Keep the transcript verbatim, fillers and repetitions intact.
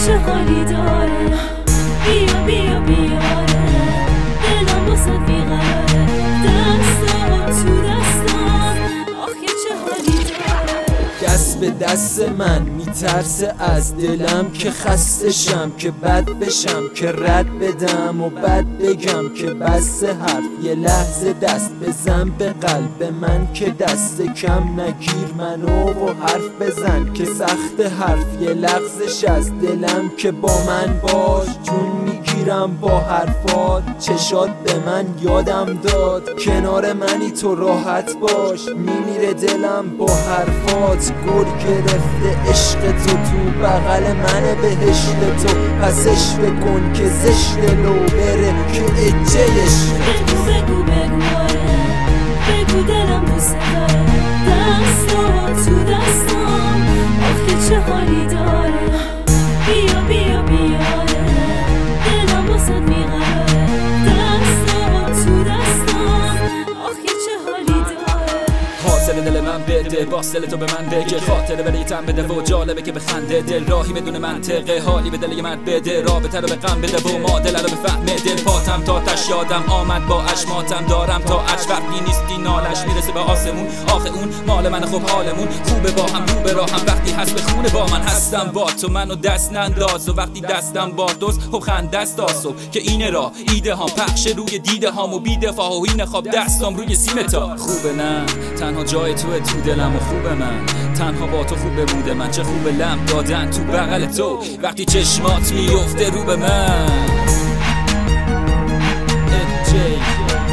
چه حالی داره، بیا بیا بیاره، دلم واسه بیقراره، دستم تو دستم، آخه چه حالی داره. دست به دست من میترسه از دلم که خسته شم، که بد بشم، که رد بدم و بد بگم، که بس حرف یه لحظه دست بزن به قلب من، که دست کم نگیر منو و حرف بزن، که سخت حرف یه لغزش از دلم، که با من باش جون میگیرم با حرفات، چشات به من یادم داد کنار منی تو راحت باش، میمیره دلم با حرفات، گل گرفته عشق تو تو بغل منه بهشت تو، پس عشق کن که زشت لو بره که اجهش. بگو بگو بگو آره، بگو دلم دوست داره، دستم تو دستم، آخه چه حالی داره، بیا بیا بیاره، دلم واسه بیقراره، دستم تو دستم، آخه چه حالی داره. حاصل دل من بده، واصل تو به من بگه، خاطره ولی تن بده و جالبه که بخنده، دل راهی بدون منطقه، حالی به دل یه مرد بده، رابطه رو به غم بده و معادله رو بفهمه، دل پاتم تا تش یادم آمد با اشماتم دارم تا اچ، وقتی نیستی نالش میرسه به آسمون، آخه اون مال من خوب حالمون خوبه با هم رو به راهم، وقتی هست به خونه با من هستم با تو، منو دست ننداز و وقتی دستم با دوست خب خنده است آسو، که اینه را ایده ها پخش روی دیده هام و بیدفاع و این خواب دستم روی سیم تا خوبه نه تنها جای تو تو دلم و خوبه من تنها با تو خوبه بوده من، چه خوبه لم دادن تو بغل تو وقتی چشمات میفته رو به من.